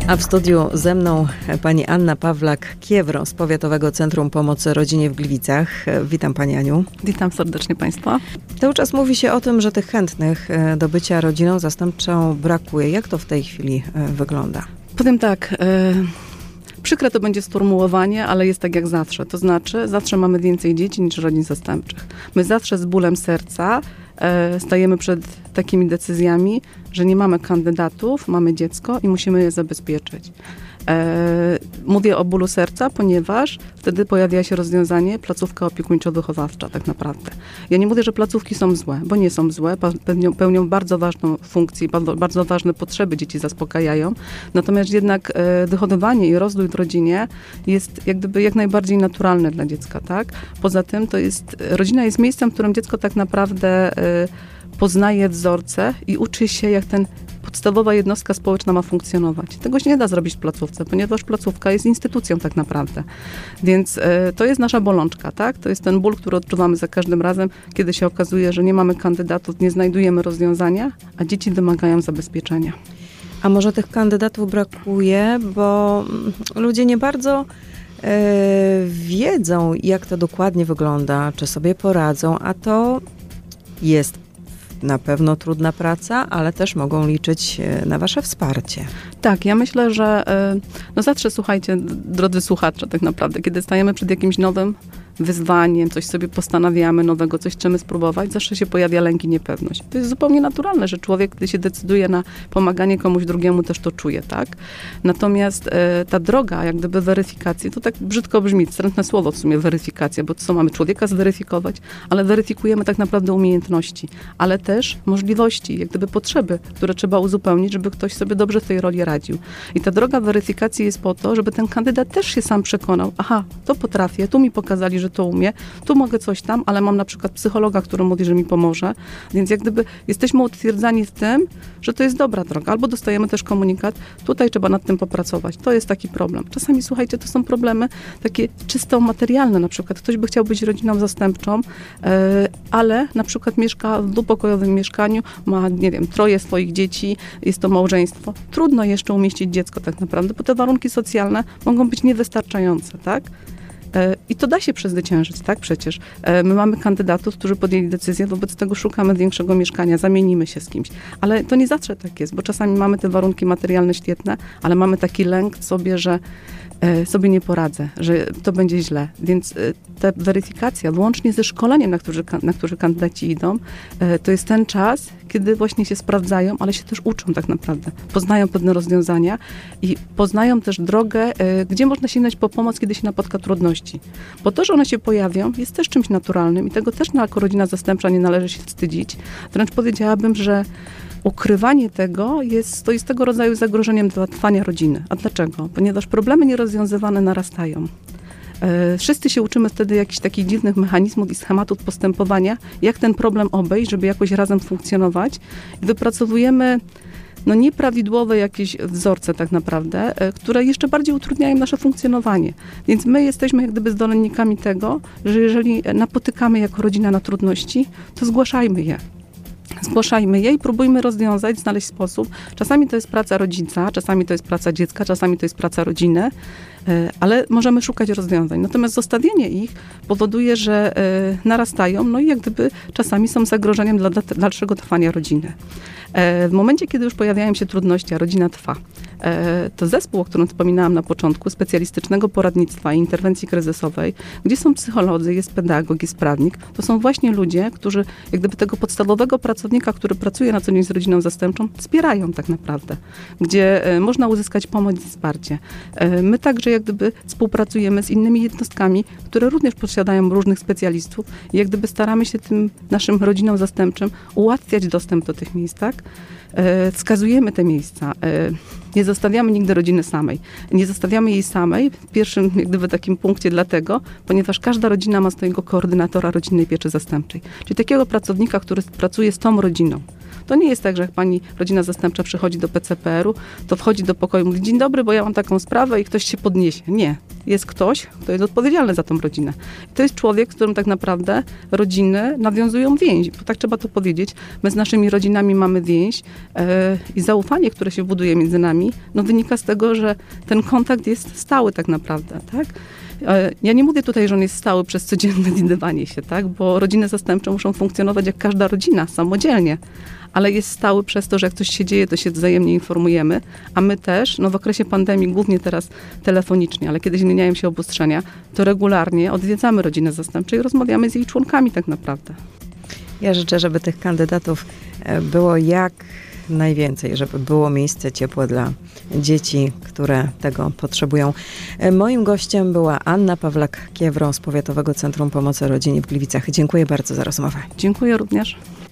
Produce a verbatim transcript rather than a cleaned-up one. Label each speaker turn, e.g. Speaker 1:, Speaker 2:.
Speaker 1: A w studiu ze mną pani Anna Pawlak-Kiewro z Powiatowego Centrum Pomocy Rodzinie w Gliwicach. Witam pani Aniu.
Speaker 2: Witam serdecznie państwa.
Speaker 1: Cały czas mówi się o tym, że tych chętnych do bycia rodziną zastępczą brakuje. Jak to w tej chwili wygląda?
Speaker 2: Powiem tak, e, przykre to będzie sformułowanie, ale jest tak jak zawsze. To znaczy, zawsze mamy więcej dzieci niż rodzin zastępczych. My zawsze z bólem serca e, stajemy przed takimi decyzjami, że nie mamy kandydatów, mamy dziecko i musimy je zabezpieczyć. E, mówię o bólu serca, ponieważ wtedy pojawia się rozwiązanie placówka opiekuńczo-wychowawcza tak naprawdę. Ja nie mówię, że placówki są złe, bo nie są złe, pełnią, pełnią bardzo ważną funkcję, bardzo, bardzo ważne potrzeby dzieci zaspokajają, natomiast jednak e, wychowywanie i rozwój w rodzinie jest jak gdyby jak najbardziej naturalne dla dziecka, tak? Poza tym to jest, rodzina jest miejscem, w którym dziecko tak naprawdę e, poznaje wzorce i uczy się, jak ten podstawowa jednostka społeczna ma funkcjonować. Tego się nie da zrobić w placówce, ponieważ placówka jest instytucją tak naprawdę. Więc e, to jest nasza bolączka, tak? To jest ten ból, który odczuwamy za każdym razem, kiedy się okazuje, że nie mamy kandydatów, nie znajdujemy rozwiązania, a dzieci wymagają zabezpieczenia.
Speaker 1: A może tych kandydatów brakuje, bo ludzie nie bardzo e, wiedzą, jak to dokładnie wygląda, czy sobie poradzą, a to jest na pewno trudna praca, ale też mogą liczyć na wasze wsparcie.
Speaker 2: Tak, ja myślę, że no zawsze słuchajcie, drodzy słuchacze, tak naprawdę, kiedy stajemy przed jakimś nowym wyzwaniem, coś sobie postanawiamy nowego, coś chcemy spróbować, zawsze się pojawia lęk i niepewność. To jest zupełnie naturalne, że człowiek, gdy się decyduje na pomaganie komuś drugiemu, też to czuje, tak? Natomiast e, ta droga, jak gdyby weryfikacji, to tak brzydko brzmi, wstrętne słowo w sumie weryfikacja, bo co, mamy człowieka zweryfikować, ale weryfikujemy tak naprawdę umiejętności, ale też możliwości, jak gdyby potrzeby, które trzeba uzupełnić, żeby ktoś sobie dobrze w tej roli radził. I ta droga weryfikacji jest po to, żeby ten kandydat też się sam przekonał, aha, to potrafię, tu mi pokazali, że to umie, tu mogę coś tam, ale mam na przykład psychologa, który mówi, że mi pomoże, więc jak gdyby jesteśmy utwierdzani w tym, że to jest dobra droga, albo dostajemy też komunikat, tutaj trzeba nad tym popracować, to jest taki problem. Czasami, słuchajcie, to są problemy takie czysto materialne, na przykład ktoś by chciał być rodziną zastępczą, yy, ale na przykład mieszka w dwupokojowym mieszkaniu, ma, nie wiem, troje swoich dzieci, jest to małżeństwo. Trudno jeszcze umieścić dziecko tak naprawdę, bo te warunki socjalne mogą być niewystarczające, tak? I to da się przezwyciężyć, tak przecież. My mamy kandydatów, którzy podjęli decyzję, wobec tego szukamy większego mieszkania, zamienimy się z kimś. Ale to nie zawsze tak jest, bo czasami mamy te warunki materialne świetne, ale mamy taki lęk w sobie, że sobie nie poradzę, że to będzie źle. Więc ta weryfikacja, łącznie ze szkoleniem, na który, na który kandydaci idą, to jest ten czas, kiedy właśnie się sprawdzają, ale się też uczą tak naprawdę. Poznają pewne rozwiązania i poznają też drogę, gdzie można sięgnąć po pomoc, kiedy się napotka trudności. Bo to, że one się pojawią, jest też czymś naturalnym i tego też jako rodzina zastępcza nie należy się wstydzić. Wręcz powiedziałabym, że ukrywanie tego jest swoistego rodzaju zagrożeniem dla trwania rodziny. A dlaczego? Ponieważ problemy nierozwiązywane narastają. E, wszyscy się uczymy wtedy jakichś takich dziwnych mechanizmów i schematów postępowania, jak ten problem obejść, żeby jakoś razem funkcjonować. I wypracowujemy no nieprawidłowe jakieś wzorce tak naprawdę, e, które jeszcze bardziej utrudniają nasze funkcjonowanie. Więc my jesteśmy jak gdyby zwolennikami tego, że jeżeli napotykamy jako rodzina na trudności, to zgłaszajmy je. Zgłaszajmy je i próbujmy rozwiązać, znaleźć sposób. Czasami to jest praca rodzica, czasami to jest praca dziecka, czasami to jest praca rodziny, ale możemy szukać rozwiązań. Natomiast zostawienie ich powoduje, że narastają, no i jak gdyby czasami są zagrożeniem dla dalszego trwania rodziny. W momencie, kiedy już pojawiają się trudności, a rodzina trwa, to zespół, o którym wspominałam na początku, specjalistycznego poradnictwa i interwencji kryzysowej, gdzie są psycholodzy, jest pedagog, jest prawnik, to są właśnie ludzie, którzy jak gdyby tego podstawowego pracownika, który pracuje na co dzień z rodziną zastępczą, wspierają tak naprawdę, gdzie można uzyskać pomoc i wsparcie. My także jak gdyby współpracujemy z innymi jednostkami, które również posiadają różnych specjalistów i jak gdyby staramy się tym naszym rodzinom zastępczym ułatwiać dostęp do tych miejsc, tak? Wskazujemy te miejsca. Nie zostawiamy nigdy rodziny samej. Nie zostawiamy jej samej w pierwszym jak gdyby takim punkcie dlatego, ponieważ każda rodzina ma swojego koordynatora rodzinnej pieczy zastępczej. Czyli takiego pracownika, który pracuje z tą rodziną. To nie jest tak, że jak pani rodzina zastępcza przychodzi do P C P R u, to wchodzi do pokoju i mówi: dzień dobry, bo ja mam taką sprawę i ktoś się podniesie. Nie. jest ktoś, kto jest odpowiedzialny za tą rodzinę. To jest człowiek, z którym tak naprawdę rodziny nawiązują więź, bo tak trzeba to powiedzieć. My z naszymi rodzinami mamy więź yy, i zaufanie, które się buduje między nami, no wynika z tego, że ten kontakt jest stały tak naprawdę, tak? Ja nie mówię tutaj, że on jest stały przez codzienne widywanie się, tak? Bo rodziny zastępcze muszą funkcjonować jak każda rodzina, samodzielnie, ale jest stały przez to, że jak coś się dzieje, to się wzajemnie informujemy, a my też, no w okresie pandemii, głównie teraz telefonicznie, ale kiedy zmieniają się obostrzenia, to regularnie odwiedzamy rodzinę zastępczą i rozmawiamy z jej członkami tak naprawdę.
Speaker 1: Ja życzę, żeby tych kandydatów było jak najwięcej, żeby było miejsce ciepłe dla dzieci, które tego potrzebują. Moim gościem była Anna Pawlak-Kiewro z Powiatowego Centrum Pomocy Rodzinie w Gliwicach. Dziękuję bardzo za rozmowę.
Speaker 2: Dziękuję również.